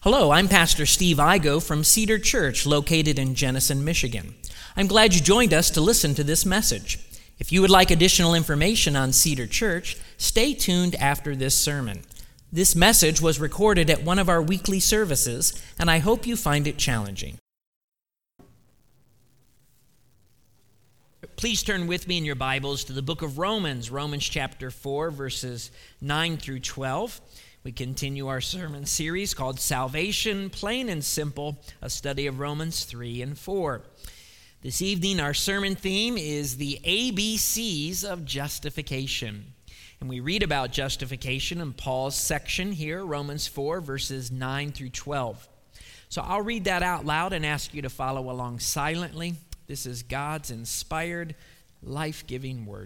Hello, I'm Pastor Steve Igo from Cedar Church, located in Jenison, Michigan. I'm glad you joined us to listen to this message. If you would like additional information on Cedar Church, stay tuned after this sermon. This message was recorded at one of our weekly services, and I hope you find it challenging. Please turn with me in your Bibles to the book of Romans, Romans chapter 4, verses 9 through 12. We continue our sermon series called Salvation, Plain and Simple, a study of Romans 3 and 4. This evening, our sermon theme is the ABCs of justification. And we read about justification in Paul's section here, Romans 4, verses 9 through 12. So I'll read that out loud and ask you to follow along silently. This is God's inspired, life-giving word.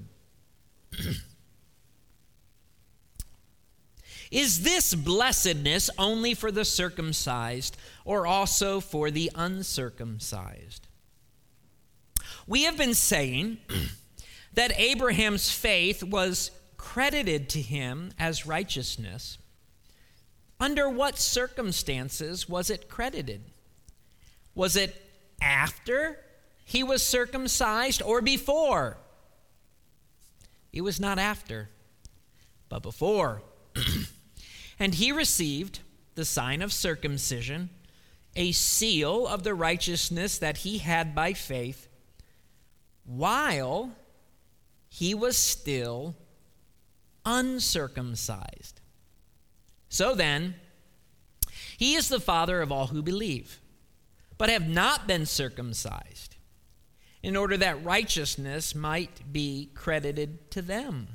Is this blessedness only for the circumcised or also for the uncircumcised? We have been saying that Abraham's faith was credited to him as righteousness. Under what circumstances was it credited? Was it after he was circumcised or before? It was not after, but before. And he received the sign of circumcision, a seal of the righteousness that he had by faith, while he was still uncircumcised. So then, he is the father of all who believe, but have not been circumcised, in order that righteousness might be credited to them.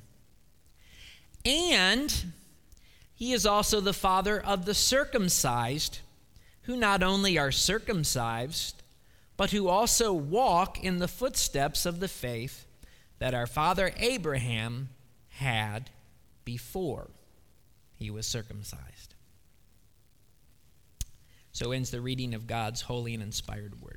And he is also the father of the circumcised, who not only are circumcised, but who also walk in the footsteps of the faith that our father Abraham had before he was circumcised. So ends the reading of God's holy and inspired word.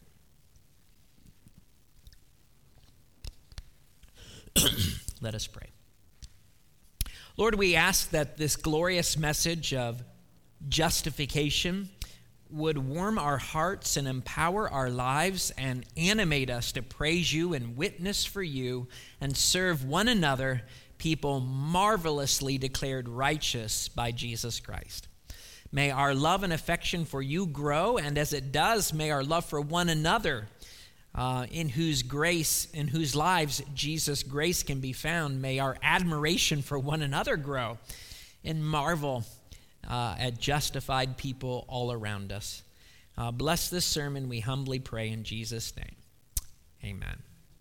Let us pray. Lord, we ask that this glorious message of justification would warm our hearts and empower our lives and animate us to praise you and witness for you and serve one another, people marvelously declared righteous by Jesus Christ. May our love and affection for you grow, and as it does, may our love for one another in whose lives Jesus' grace can be found. May our admiration for one another grow and marvel at justified people all around us. Bless this sermon, we humbly pray in Jesus' name. Amen.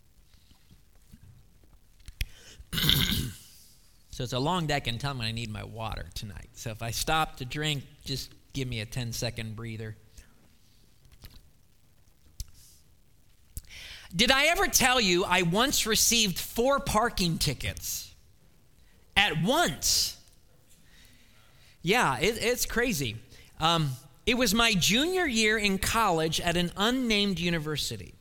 So it's a long day. I can tell when I need my water tonight. So if I stop to drink, just give me a 10-second breather. Did I ever tell you I once received 4 parking tickets at once? Yeah, it's crazy. It was my junior year in college at an unnamed university.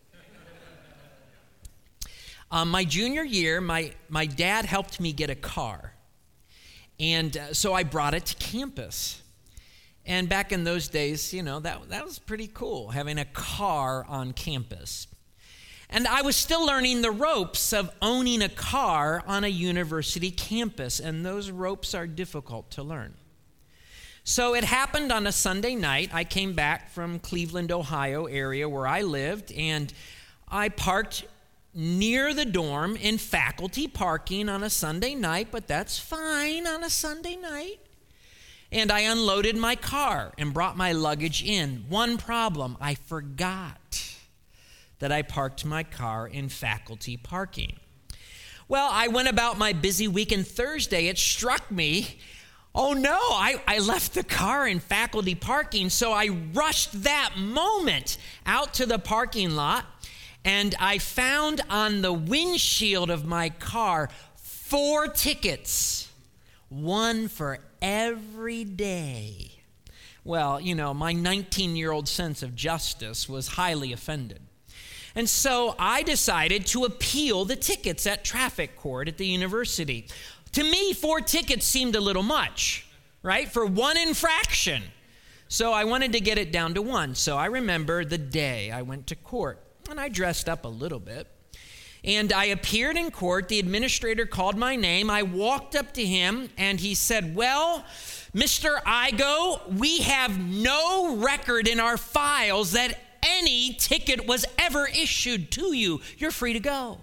My junior year, my dad helped me get a car. And so I brought it to campus. And back in those days, that was pretty cool, having a car on campus. And I was still learning the ropes of owning a car on a university campus, and those ropes are difficult to learn. So it happened on a Sunday night. I came back from Cleveland, Ohio area where I lived, and I parked near the dorm in faculty parking on a Sunday night, but that's fine on a Sunday night. And I unloaded my car and brought my luggage in. One problem, I forgot that I parked my car in faculty parking. Well, I went about my busy week, and Thursday it struck me, oh no, I left the car in faculty parking. So I rushed that moment out to the parking lot, and I found on the windshield of my car 4 tickets, one for every day. Well, my 19-year-old sense of justice was highly offended. And so I decided to appeal the tickets at traffic court at the university. To me, 4 tickets seemed a little much, right? For one infraction. So I wanted to get it down to 1. So I remember the day I went to court, and I dressed up a little bit. And I appeared in court. The administrator called my name. I walked up to him, and he said, "Well, Mr. Igo, we have no record in our files that any ticket was ever issued to you. You're free to go."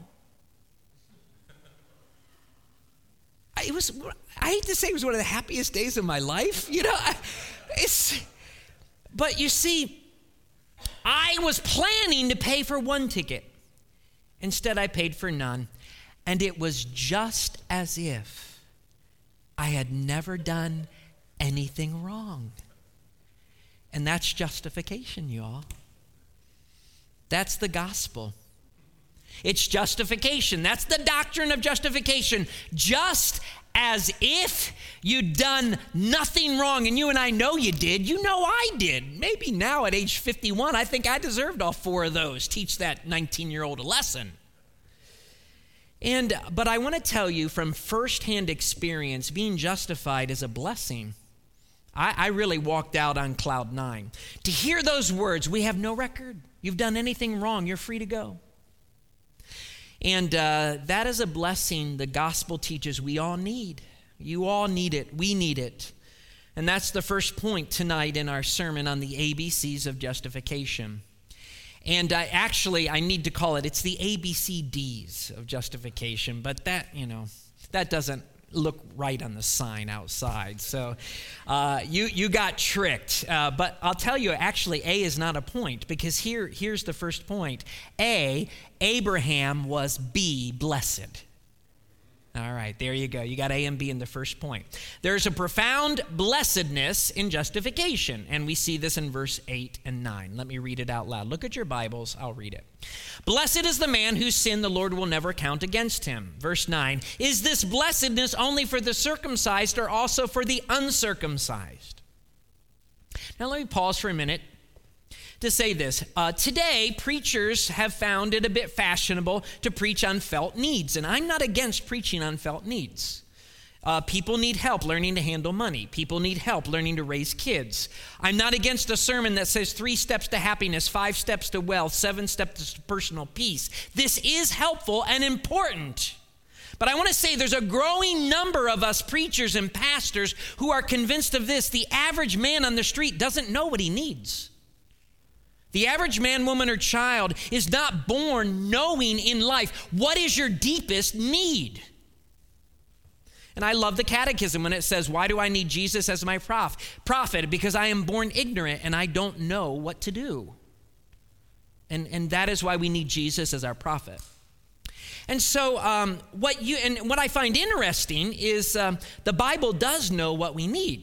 I hate to say it was one of the happiest days of my life. But you see, I was planning to pay for 1 ticket. Instead, I paid for none. And it was just as if I had never done anything wrong. And that's justification, y'all. That's the gospel. It's justification. That's the doctrine of justification. Just as if you'd done nothing wrong, and you and I know you did. You know I did. Maybe now at age 51, I think I deserved all 4 of those. Teach that 19-year-old a lesson. But I want to tell you from firsthand experience, being justified is a blessing. I really walked out on cloud 9. To hear those words, "We have no record. You've done anything wrong. You're free to go." And that is a blessing the gospel teaches we all need. You all need it. We need it. And that's the first point tonight in our sermon on the ABCs of justification. And I need to call it's the ABCDs of justification. But that doesn't look right on the sign outside. So you got tricked. But I'll tell you, actually, A is not a point, because here's the first point. A, Abraham was B, blessed. All right, there you go. You got A and B in the first point. There's a profound blessedness in justification, and we see this in verse 8 and 9. Let me read it out loud. Look at your Bibles. I'll read it. "Blessed is the man whose sin the Lord will never count against him." Verse 9, "Is this blessedness only for the circumcised or also for the uncircumcised?" Now let me pause for a minute to say this. Today, preachers have found it a bit fashionable to preach on felt needs, and I'm not against preaching on felt needs. People need help learning to handle money. People need help learning to raise kids. I'm not against a sermon that says 3 steps to happiness, 5 steps to wealth, 7 steps to personal peace. This is helpful and important. But I want to say there's a growing number of us preachers and pastors who are convinced of this. The average man on the street doesn't know what he needs. The average man, woman, or child is not born knowing in life what is your deepest need. And I love the catechism when it says, "Why do I need Jesus as my prophet? Because I am born ignorant and I don't know what to do." And that is why we need Jesus as our prophet. And so what I find interesting is the Bible does know what we need.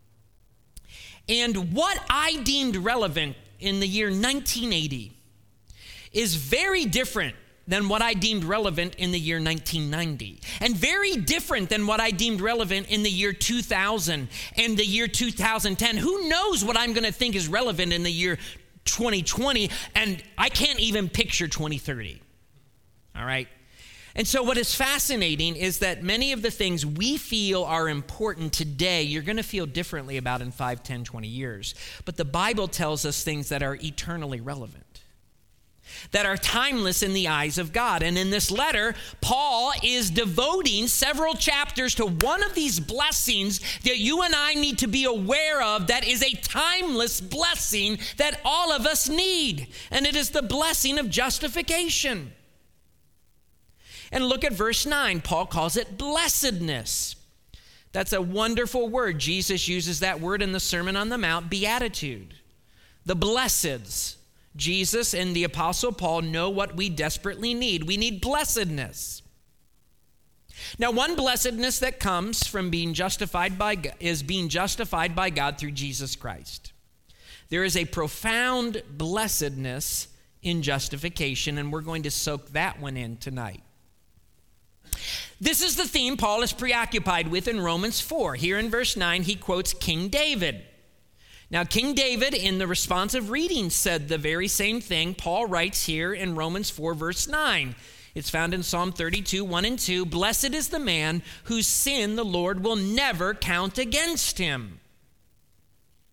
And what I deemed relevant in the year 1980 is very different than what I deemed relevant in the year 1990, and very different than what I deemed relevant in the year 2000 and the year 2010. Who knows what I'm going to think is relevant in the year 2020, and I can't even picture 2030. All right? And so what is fascinating is that many of the things we feel are important today, you're going to feel differently about in 5, 10, 20 years. But the Bible tells us things that are eternally relevant, that are timeless in the eyes of God. And in this letter, Paul is devoting several chapters to one of these blessings that you and I need to be aware of, that is a timeless blessing that all of us need. And it is the blessing of justification. And look at verse 9. Paul calls it blessedness. That's a wonderful word. Jesus uses that word in the Sermon on the Mount, beatitude. The blesseds. Jesus and the Apostle Paul know what we desperately need. We need blessedness. Now, one blessedness that comes from being justified by God is being justified by God through Jesus Christ. There is a profound blessedness in justification, and we're going to soak that one in tonight. This is the theme Paul is preoccupied with in Romans 4. Here in verse 9, he quotes King David. Now, King David, in the responsive reading, said the very same thing Paul writes here in Romans 4, verse 9. It's found in Psalm 32, 1 and 2. "Blessed is the man whose sin the Lord will never count against him."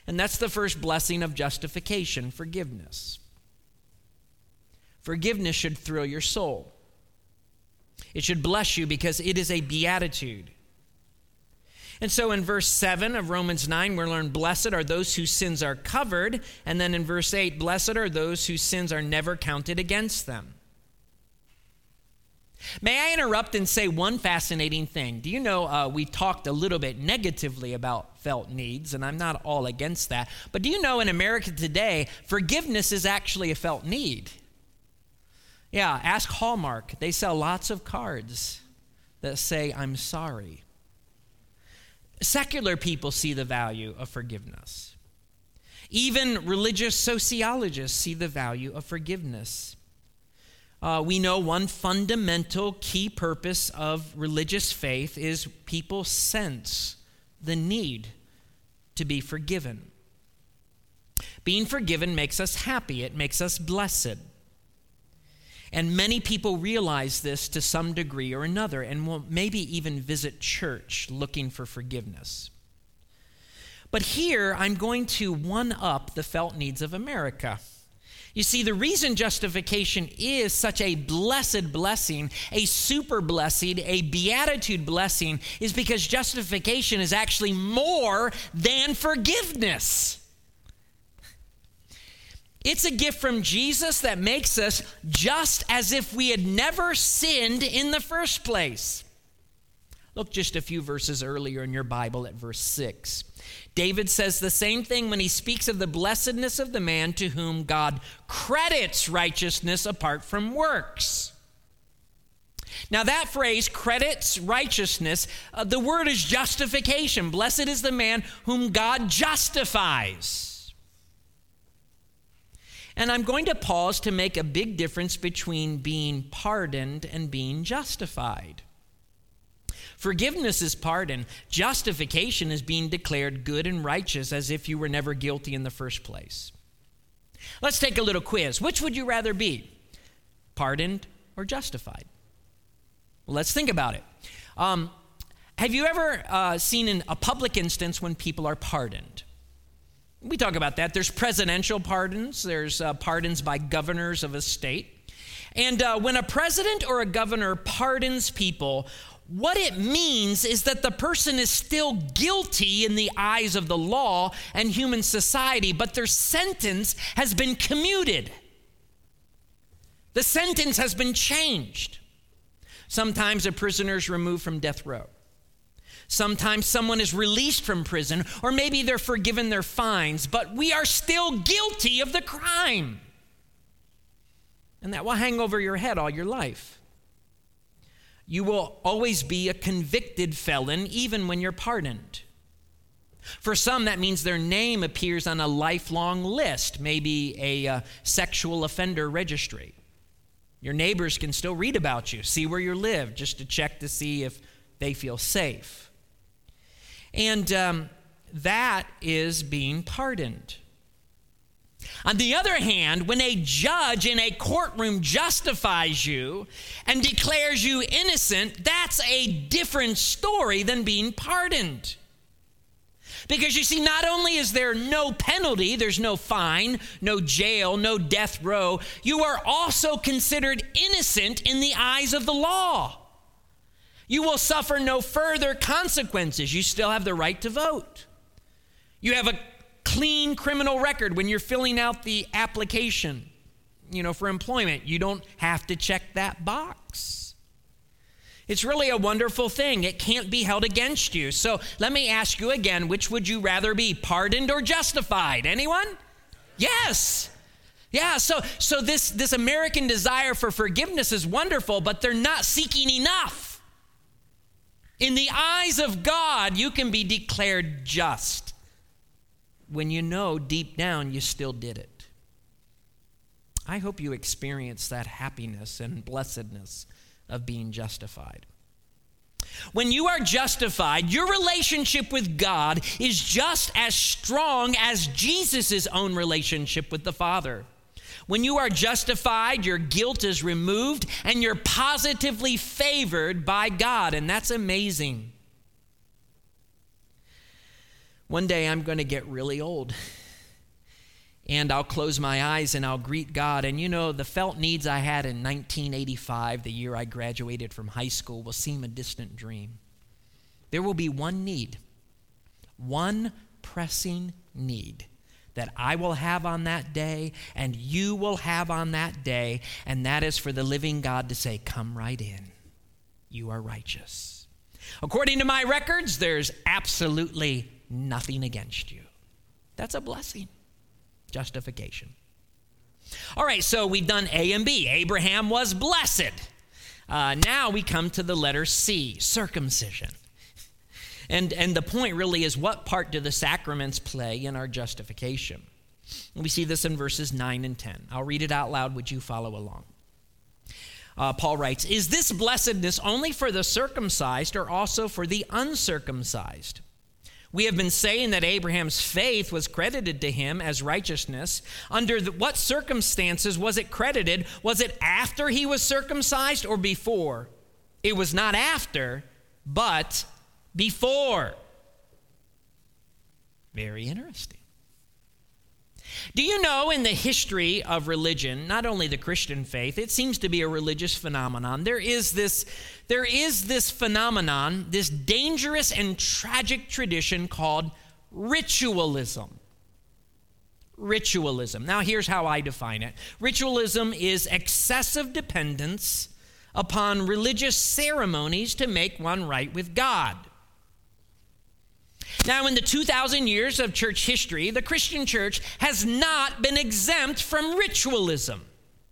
And that's the first blessing of justification, forgiveness. Forgiveness should thrill your soul. It should bless you because it is a beatitude. And so in verse 7 of Romans 9, we learn, blessed are those whose sins are covered. And then in verse 8, blessed are those whose sins are never counted against them. May I interrupt and say one fascinating thing? Do you know we talked a little bit negatively about felt needs, and I'm not all against that. But do you know in America today, forgiveness is actually a felt need? Yeah, ask Hallmark. They sell lots of cards that say, I'm sorry. Secular people see the value of forgiveness. Even religious sociologists see the value of forgiveness. We know one fundamental key purpose of religious faith is people sense the need to be forgiven. Being forgiven makes us happy. It makes us blessed. And many people realize this to some degree or another and will maybe even visit church looking for forgiveness. But here, I'm going to one-up the felt needs of America. You see, the reason justification is such a blessed blessing, a super blessing, a beatitude blessing, is because justification is actually more than forgiveness. It's a gift from Jesus that makes us just as if we had never sinned in the first place. Look just a few verses earlier in your Bible at verse 6. David says the same thing when he speaks of the blessedness of the man to whom God credits righteousness apart from works. Now that phrase, credits righteousness, the word is justification. Blessed is the man whom God justifies. And I'm going to pause to make a big difference between being pardoned and being justified. Forgiveness is pardon. Justification is being declared good and righteous as if you were never guilty in the first place. Let's take a little quiz. Which would you rather be? Pardoned or justified? Well, let's think about it. Have you ever seen a public instance when people are pardoned? We talk about that. There's presidential pardons. There's pardons by governors of a state. And when a president or a governor pardons people, what it means is that the person is still guilty in the eyes of the law and human society, but their sentence has been commuted. The sentence has been changed. Sometimes a prisoner is removed from death row. Sometimes someone is released from prison, or maybe they're forgiven their fines, but we are still guilty of the crime. And that will hang over your head all your life. You will always be a convicted felon, even when you're pardoned. For some, that means their name appears on a lifelong list, maybe a sexual offender registry. Your neighbors can still read about you, see where you live, just to check to see if they feel safe. And that is being pardoned. On the other hand, when a judge in a courtroom justifies you and declares you innocent, that's a different story than being pardoned. Because you see, not only is there no penalty, there's no fine, no jail, no death row, you are also considered innocent in the eyes of the law. You will suffer no further consequences. You still have the right to vote. You have a clean criminal record when you're filling out the application, for employment. You don't have to check that box. It's really a wonderful thing. It can't be held against you. So let me ask you again, which would you rather be, pardoned or justified? Anyone? Yes. Yeah, so this American desire for forgiveness is wonderful, but they're not seeking enough. In the eyes of God, you can be declared just when you know deep down you still did it. I hope you experience that happiness and blessedness of being justified. When you are justified, your relationship with God is just as strong as Jesus' own relationship with the Father. When you are justified, your guilt is removed and you're positively favored by God, and that's amazing. One day I'm going to get really old, and I'll close my eyes and I'll greet God. And the felt needs I had in 1985, the year I graduated from high school, will seem a distant dream. There will be one need, one pressing need that I will have on that day and you will have on that day, and that is for the living God to say, "Come right in. You are righteous. According to my records, there's absolutely nothing against you." That's a blessing. Justification. All right, so we've done A and B. Abraham was blessed. Now we come to the letter C, circumcision. And the point really is, what part do the sacraments play in our justification? And we see this in verses 9 and 10. I'll read it out loud. Would you follow along? Paul writes, "Is this blessedness only for the circumcised or also for the uncircumcised? We have been saying that Abraham's faith was credited to him as righteousness. Under what circumstances was it credited? Was it after he was circumcised or before? It was not after, but before." Very interesting. Do you know, in the history of religion, not only the Christian faith, it seems to be a religious phenomenon. There is this phenomenon, this dangerous and tragic tradition called ritualism. Ritualism. Now, here's how I define it. Ritualism is excessive dependence upon religious ceremonies to make one right with God. Now, in the 2,000 years of church history, the Christian church has not been exempt from ritualism.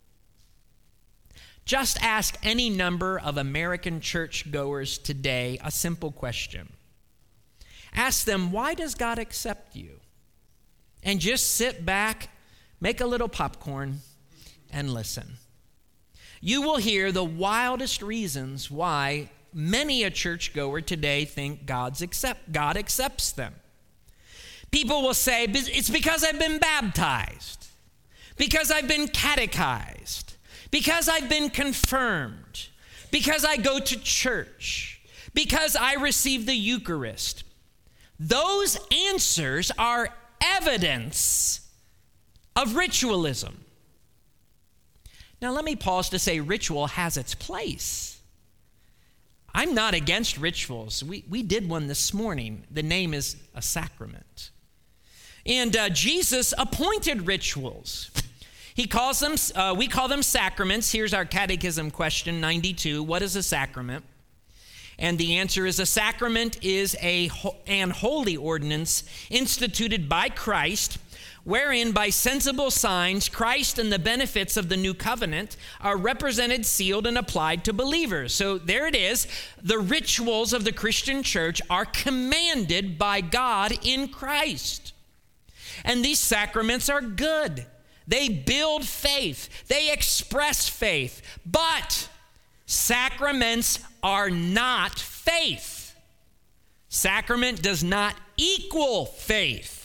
Just ask any number of American churchgoers today a simple question. Ask them, "Why does God accept you?" And just sit back, make a little popcorn, and listen. You will hear the wildest reasons why many a churchgoer today think God accepts them. People will say, "It's because I've been baptized, because I've been catechized, because I've been confirmed, because I go to church, because I receive the Eucharist." Those answers are evidence of ritualism. Now, let me pause to say ritual has its place. I'm not against rituals. We did one this morning. The name is a sacrament. And Jesus appointed rituals. He calls them, we call them sacraments. Here's our catechism question 92. What is a sacrament? And the answer is, a sacrament is an holy ordinance instituted by Christ, wherein by sensible signs Christ and the benefits of the new covenant are represented, sealed, and applied to believers. So there it is. The rituals of the Christian church are commanded by God in Christ. And these sacraments are good. They build faith. They express faith. But sacraments are not faith. Sacrament does not equal faith.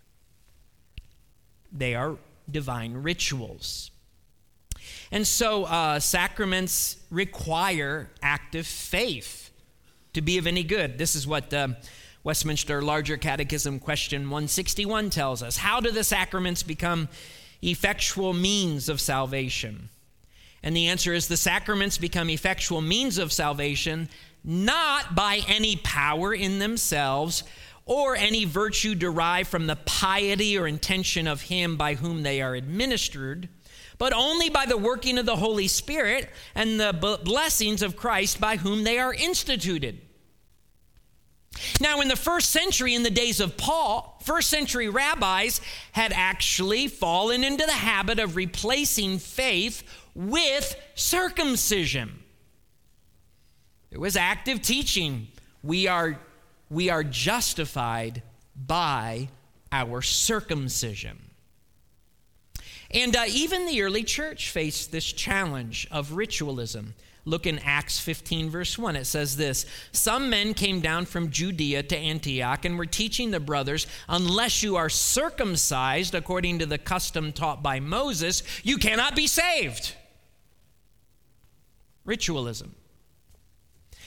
They are divine rituals. And so sacraments require active faith to be of any good. This is what Westminster Larger Catechism question 161 tells us. How do the sacraments become effectual means of salvation? And the answer is, the sacraments become effectual means of salvation not by any power in themselves or any virtue derived from the piety or intention of him by whom they are administered, but only by the working of the Holy Spirit and the blessings of Christ by whom they are instituted. Now, in the first century, in the days of Paul, first century rabbis had actually fallen into the habit of replacing faith with circumcision. It was active teaching. We are justified by our circumcision. And even the early church faced this challenge of ritualism. Look in Acts 15, verse 1. It says this: "Some men came down from Judea to Antioch and were teaching the brothers, unless you are circumcised according to the custom taught by Moses, you cannot be saved." Ritualism.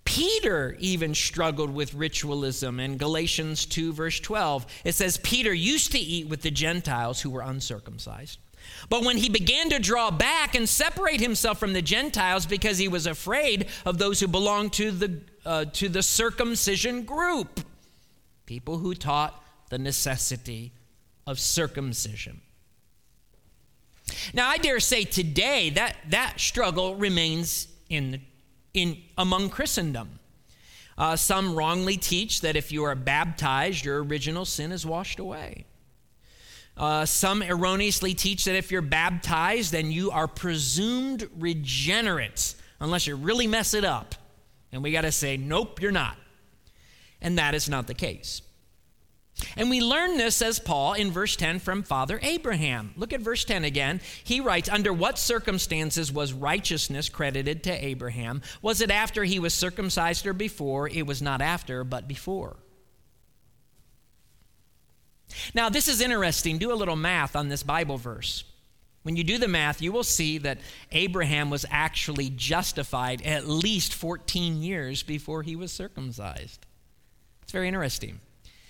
Peter even struggled with ritualism. In Galatians 2, verse 12, it says, Peter used to eat with the Gentiles who were uncircumcised. But when he began to draw back and separate himself from the Gentiles because he was afraid of those who belonged to the circumcision group, people who taught the necessity of circumcision. Now, I dare say today that struggle remains among Christendom. Some wrongly teach that if you are baptized, your original sin is washed away. Some erroneously teach that if you're baptized, then you are presumed regenerate, unless you really mess it up. And we got to say, nope, you're not. And that is not the case. And we learn this, as Paul, in verse 10 from Father Abraham. Look at verse 10 again. He writes, under what circumstances was righteousness credited to Abraham? Was it after he was circumcised or before? It was not after, but before. Now, this is interesting. Do a little math on this Bible verse. When you do the math, you will see that Abraham was actually justified at least 14 years before he was circumcised. It's very interesting.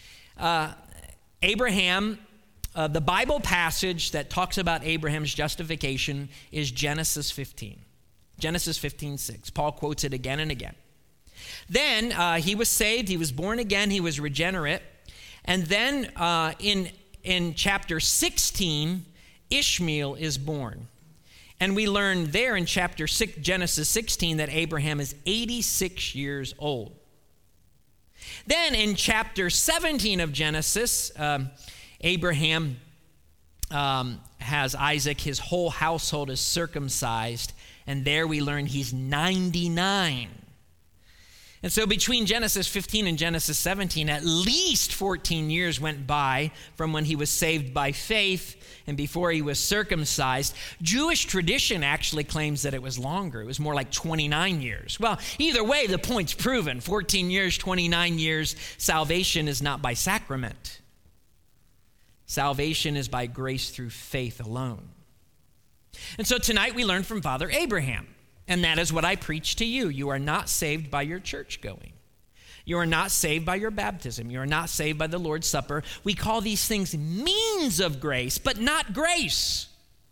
Abraham, the Bible passage that talks about Abraham's justification is Genesis 15. Genesis 15:6. Paul quotes it again and again. Then he was saved, he was born again, he was regenerate. And then in chapter 16, Ishmael is born. And we learn there in chapter 6, Genesis 16, that Abraham is 86 years old. Then in chapter 17 of Genesis, Abraham has Isaac. His whole household is circumcised. And there we learn he's 99. And so between Genesis 15 and Genesis 17, at least 14 years went by from when he was saved by faith and before he was circumcised. Jewish tradition actually claims that it was longer. It was more like 29 years. Well, either way, the point's proven. 14 years, 29 years, salvation is not by sacrament. Salvation is by grace through faith alone. And so tonight we learn from Father Abraham. And that is what I preach to you. You are not saved by your church going. You are not saved by your baptism. You are not saved by the Lord's Supper. We call these things means of grace, but not grace.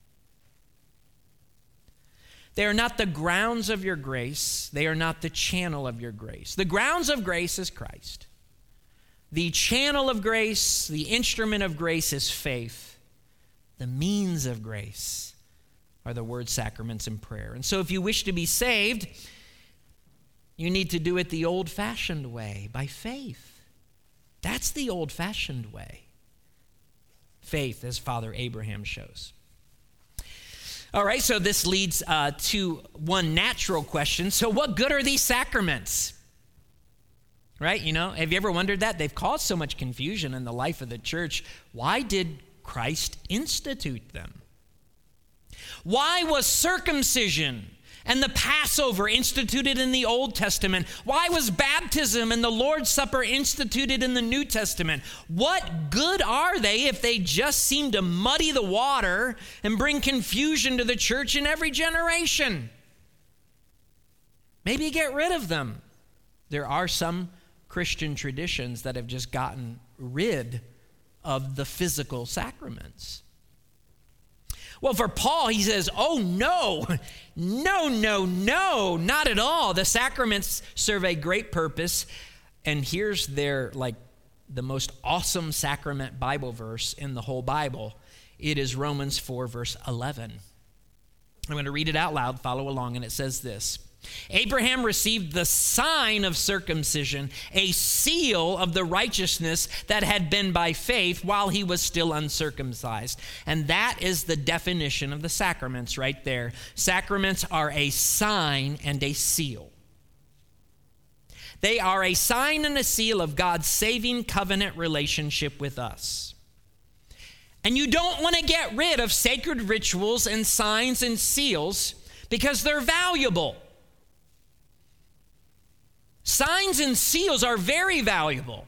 They are not the grounds of your grace. They are not the channel of your grace. The grounds of grace is Christ. The channel of grace, the instrument of grace is faith. The means of grace are the word, sacraments, and prayer. And so if you wish to be saved, you need to do it the old-fashioned way, by faith. That's the old-fashioned way. Faith, as Father Abraham shows. All right, so this leads to one natural question. So what good are these sacraments? Right, have you ever wondered that? They've caused so much confusion in the life of the church. Why did Christ institute them? Why was circumcision and the Passover instituted in the Old Testament? Why was baptism and the Lord's Supper instituted in the New Testament? What good are they if they just seem to muddy the water and bring confusion to the church in every generation? Maybe get rid of them. There are some Christian traditions that have just gotten rid of the physical sacraments. Well, for Paul, he says, oh, no, not at all. The sacraments serve a great purpose. And here's the most awesome sacrament Bible verse in the whole Bible. It is Romans 4, verse 11. I'm going to read it out loud, follow along, and it says this. Abraham received the sign of circumcision, a seal of the righteousness that had been by faith while he was still uncircumcised. And that is the definition of the sacraments right there. Sacraments are a sign and a seal. They are a sign and a seal of God's saving covenant relationship with us. And you don't want to get rid of sacred rituals and signs and seals because they're valuable. Signs and seals are very valuable.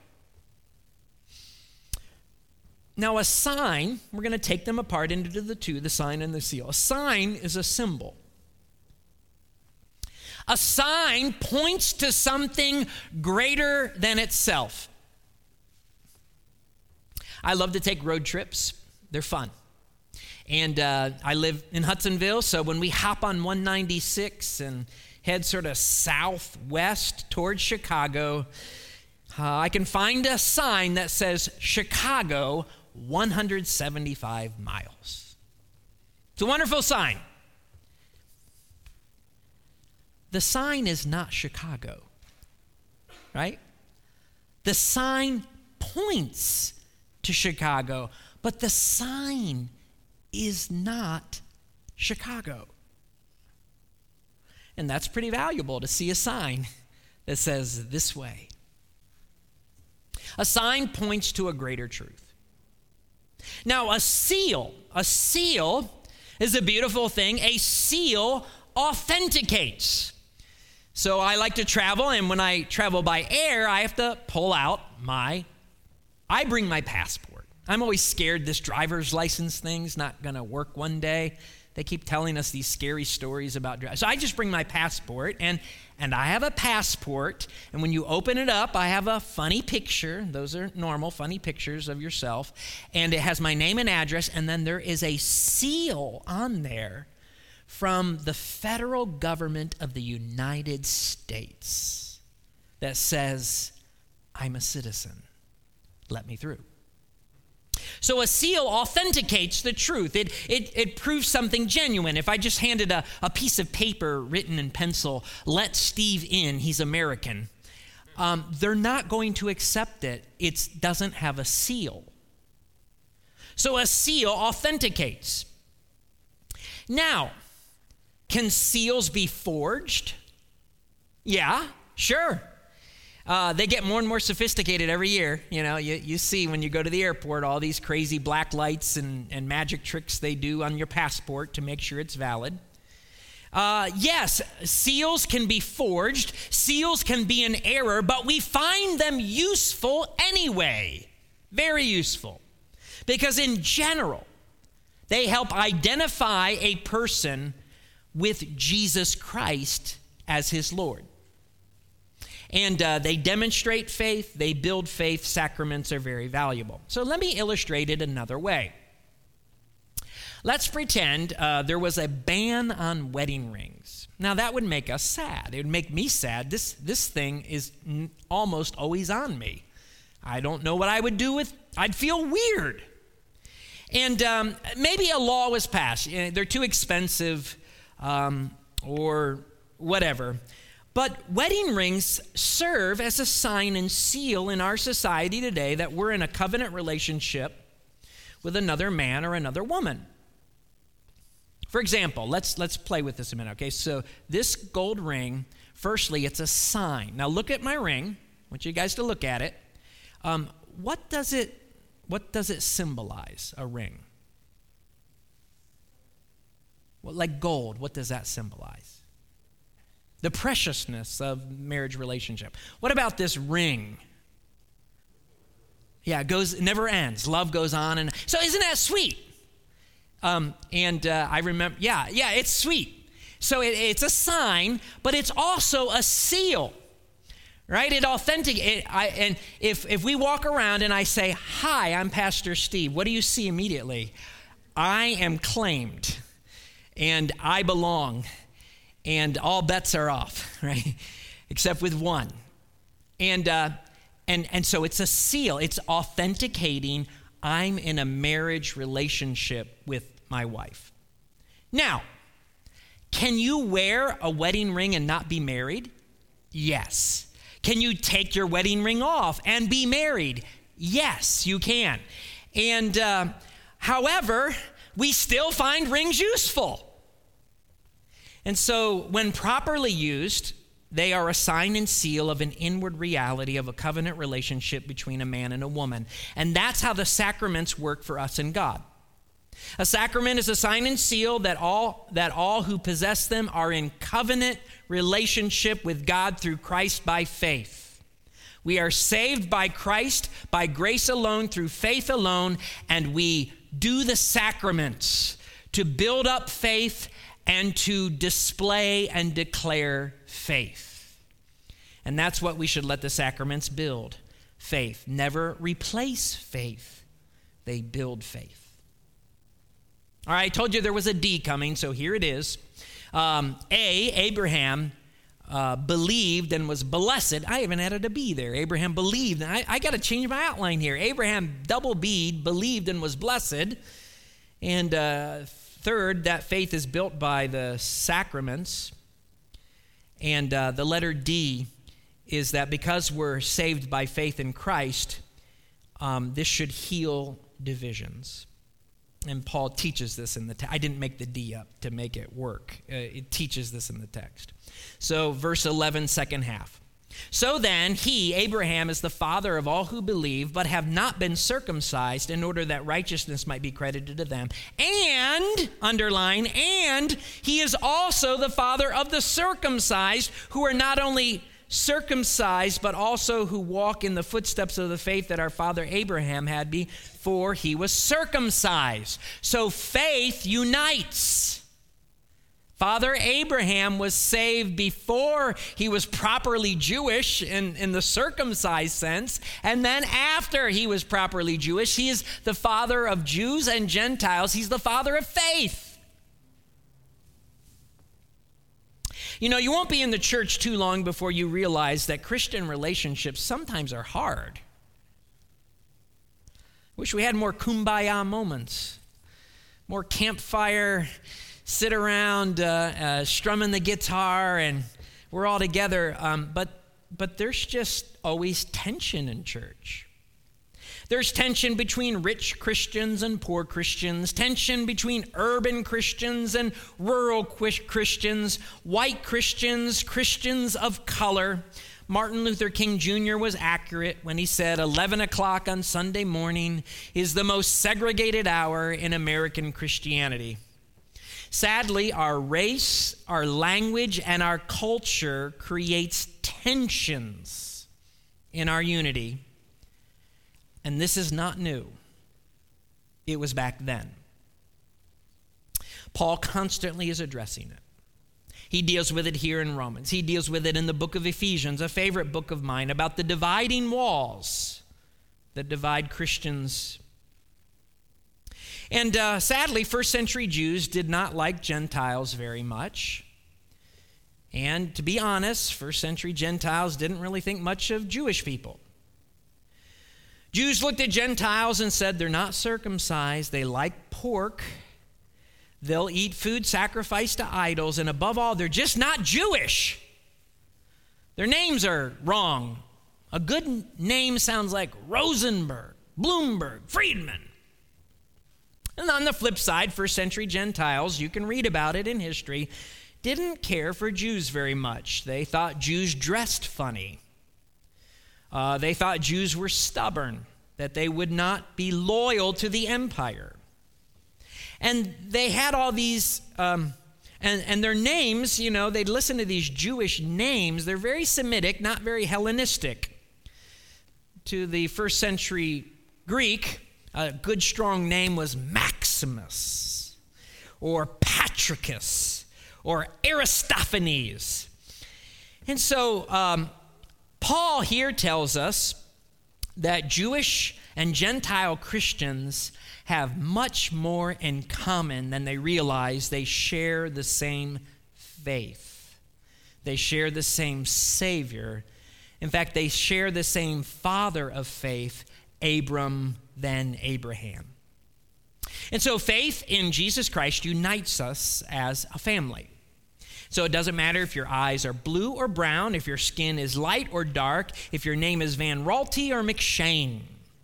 Now, a sign, we're going to take them apart into the two, the sign and the seal. A sign is a symbol. A sign points to something greater than itself. I love to take road trips. They're fun. And I live in Hudsonville, so when we hop on 196 and head sort of southwest towards Chicago, I can find a sign that says Chicago 175 miles. It's a wonderful sign. The sign is not Chicago, right? The sign points to Chicago, but the sign is not Chicago. And that's pretty valuable to see a sign that says this way. A sign points to a greater truth. Now, a seal is a beautiful thing. A seal authenticates. So I like to travel, and when I travel by air, I have to pull out I bring my passport. I'm always scared this driver's license thing's not going to work one day. They keep telling us these scary stories about driving. So I just bring my passport, and I have a passport, and when you open it up, I have a funny picture. Those are normal, funny pictures of yourself, and it has my name and address, and then there is a seal on there from the federal government of the United States that says, I'm a citizen. Let me through. So a seal authenticates the truth. It proves something genuine. If I just handed a piece of paper written in pencil, let Steve in, he's American, they're not going to accept it. It doesn't have a seal. So a seal authenticates. Now, can seals be forged? Yeah, sure. They get more and more sophisticated every year. You know, you see when you go to the airport all these crazy black lights and magic tricks they do on your passport to make sure it's valid. Yes, seals can be forged. Seals can be an error, but we find them useful anyway. Very useful. Because in general, they help identify a person with Jesus Christ as his Lord. And they demonstrate faith, they build faith. Sacraments are very valuable. So let me illustrate it another way. Let's pretend there was a ban on wedding rings. Now that would make us sad. It would make me sad. This thing is almost always on me. I don't know what I would do I'd feel weird. And maybe a law was passed. They're too expensive or whatever. But wedding rings serve as a sign and seal in our society today that we're in a covenant relationship with another man or another woman. For example, let's play with this a minute, okay? So this gold ring, firstly, it's a sign. Now look at my ring. I want you guys to look at it. What does it symbolize, a ring? Well, like gold, what does that symbolize? The preciousness of marriage relationship. What about this ring? Yeah, it never ends. Love goes on. And so isn't that sweet? I remember, yeah, it's sweet. So it's a sign, but it's also a seal, right? It authenticates. And if we walk around and I say, hi, I'm Pastor Steve, what do you see immediately? I am claimed, and I belong. And all bets are off, right? Except with one. And so it's a seal. It's authenticating I'm in a marriage relationship with my wife. Now, can you wear a wedding ring and not be married? Yes. Can you take your wedding ring off and be married? Yes, you can. And however, we still find rings useful. And so when properly used, they are a sign and seal of an inward reality of a covenant relationship between a man and a woman. And that's how the sacraments work for us and God. A sacrament is a sign and seal that all who possess them are in covenant relationship with God through Christ by faith. We are saved by Christ, by grace alone, through faith alone, and we do the sacraments to build up faith and to display and declare faith. And that's what we should let the sacraments build. Faith. Never replace faith. They build faith. All right, I told you there was a D coming, so here it is. Abraham believed and was blessed. I even added a B there. Abraham believed. I got to change my outline here. Abraham double B'd, believed and was blessed. And third, that faith is built by the sacraments. And the letter D is that because we're saved by faith in Christ, this should heal divisions. And Paul teaches this in the text. I didn't make the D up to make it work. It teaches this in the text. So verse 11, second half. So then he, Abraham, is the father of all who believe, but have not been circumcised, in order that righteousness might be credited to them. And, underline, and he is also the father of the circumcised, who are not only circumcised, but also who walk in the footsteps of the faith that our father Abraham had before he was circumcised. So faith unites. Father Abraham was saved before he was properly Jewish in the circumcised sense. And then after he was properly Jewish, he is the father of Jews and Gentiles. He's the father of faith. You know, you won't be in the church too long before you realize that Christian relationships sometimes are hard. Wish we had more kumbaya moments, more campfire, sit around strumming the guitar, and we're all together. But there's just always tension in church. There's tension between rich Christians and poor Christians, tension between urban Christians and rural Christians, white Christians, Christians of color. Martin Luther King Jr. was accurate when he said 11 o'clock on Sunday morning is the most segregated hour in American Christianity. Sadly, our race, our language, and our culture creates tensions in our unity. And this is not new. It was back then. Paul constantly is addressing it. He deals with it here in Romans. He deals with it in the book of Ephesians, a favorite book of mine, about the dividing walls that divide Christians. And sadly, first century Jews did not like Gentiles very much. And to be honest, first century Gentiles didn't really think much of Jewish people. Jews looked at Gentiles and said, they're not circumcised, they like pork, they'll eat food sacrificed to idols, and above all, they're just not Jewish. Their names are wrong. A good name sounds like Rosenberg, Bloomberg, Friedman. And on the flip side, first century Gentiles, you can read about it in history, didn't care for Jews very much. They thought Jews dressed funny. They thought Jews were stubborn, that they would not be loyal to the empire. And they had all these, and their names, you know, they'd listen to these Jewish names. They're very Semitic, not very Hellenistic. To the first century Greek, a good strong name was Maximus, or Patricus, or Aristophanes. And so Paul here tells us that Jewish and Gentile Christians have much more in common than they realize. They share the same faith. They share the same Savior. In fact, they share the same father of faith, Abram, then Abraham. And so faith in Jesus Christ unites us as a family. So it doesn't matter if your eyes are blue or brown, if your skin is light or dark, if your name is Van Raalte or McShane.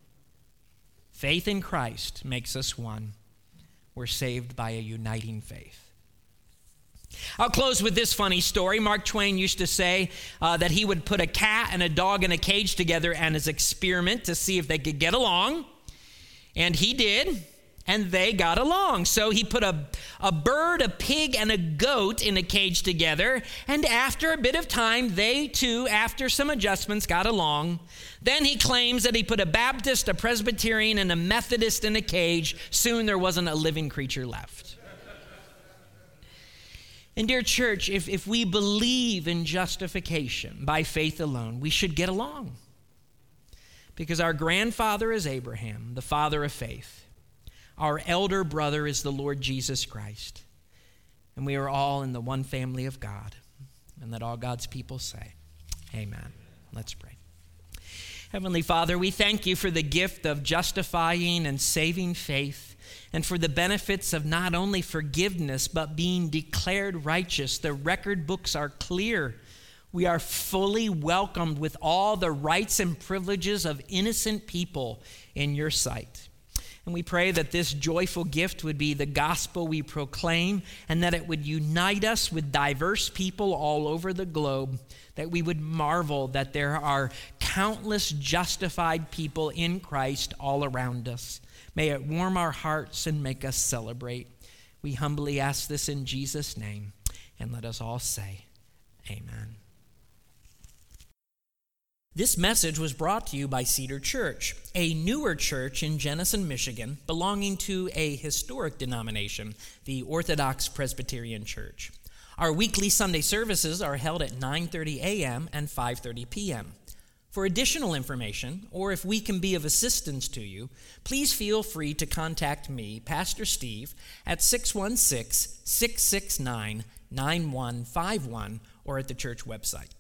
Faith in Christ makes us one. We're saved by a uniting faith. I'll close with this funny story. Mark Twain used to say that he would put a cat and a dog in a cage together and as experiment to see if they could get along. And he did. And they got along. So he put a bird, a pig, and a goat in a cage together. And after a bit of time, they too, after some adjustments, got along. Then he claims that he put a Baptist, a Presbyterian, and a Methodist in a cage. Soon there wasn't a living creature left. And dear church, if we believe in justification by faith alone, we should get along. Because our grandfather is Abraham, the father of faith. Our elder brother is the Lord Jesus Christ. And we are all in the one family of God. And let all God's people say, amen. Let's pray. Heavenly Father, we thank you for the gift of justifying and saving faith, and for the benefits of not only forgiveness, but being declared righteous. The record books are clear. We are fully welcomed with all the rights and privileges of innocent people in your sight. And we pray that this joyful gift would be the gospel we proclaim, and that it would unite us with diverse people all over the globe, that we would marvel that there are countless justified people in Christ all around us. May it warm our hearts and make us celebrate. We humbly ask this in Jesus' name, and let us all say, amen. This message was brought to you by Cedar Church, a newer church in Jenison, Michigan, belonging to a historic denomination, the Orthodox Presbyterian Church. Our weekly Sunday services are held at 9:30 a.m. and 5:30 p.m. For additional information, or if we can be of assistance to you, please feel free to contact me, Pastor Steve, at 616-669-9151 or at the church website.